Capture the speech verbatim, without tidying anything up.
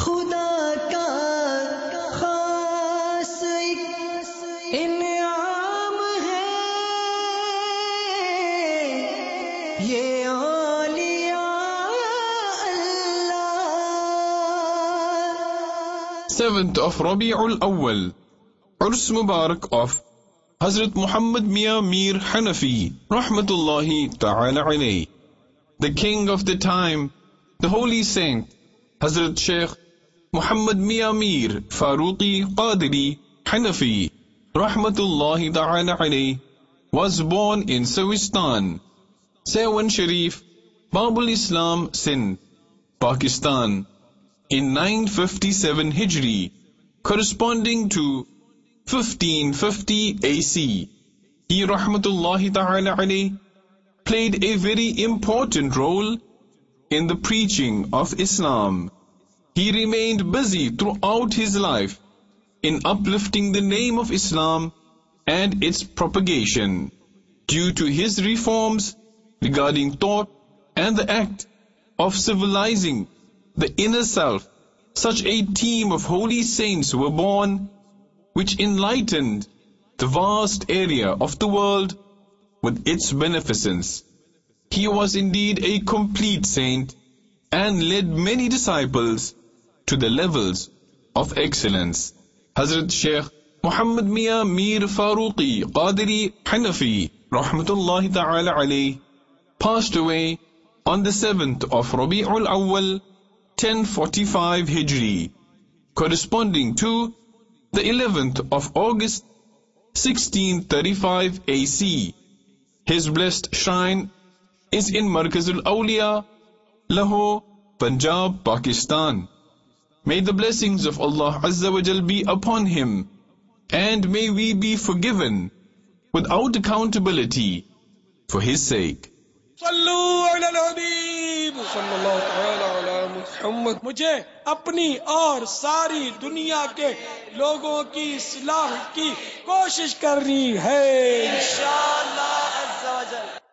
खुदा का खास एक इनाम है ये औलिया अल्लाह। seventh of Rabi'ul Awwal, Urs Mubarak of Hazrat Muhammad Mia Mir Hanafi, Rahmatullahi Ta'ala alayhi. The king of the time, the holy saint, Hazrat Sheikh Muhammad Mia Mir Faruqi Qadiri Hanafi, Rahmatullahi Ta'ala alayhi, was born in Sawistan, Sewan Sharif, Babul Islam, Sindh, Pakistan, in nine fifty-seven Hijri, corresponding to fifteen fifty A C. He Rahmatullahi Ta'ala alayhi played a very important role in the preaching of Islam. He remained busy throughout his life in uplifting the name of Islam and its propagation. Due to his reforms regarding thought and the act of civilizing the inner self, such a team of holy saints were born which enlightened the vast area of the world with its beneficence. He was indeed a complete saint and led many disciples to the levels of excellence. Hazrat Sheikh Muhammad Mia Mir Faruqi Qadiri Hanafi, Rahmatullahi Ta'ala alayhi, passed away on the seventh of Rabi'ul Awwal, ten forty-five Hijri, corresponding to the eleventh of August, sixteen thirty-five A C. His blessed shrine is in Markazul Awliya, Lahore, Punjab, Pakistan. May the blessings of Allah Azza wa Jal be upon him, and may we be forgiven without accountability for his sake. Sallu अला हबीब सल्लल्लाहु तआला अला मुहम्मद। मुझे अपनी और सारी दुनिया के लोगों की इस्लाह की कोशिश करनी है इंशाअल्लाह अज़्ज़ा वजल।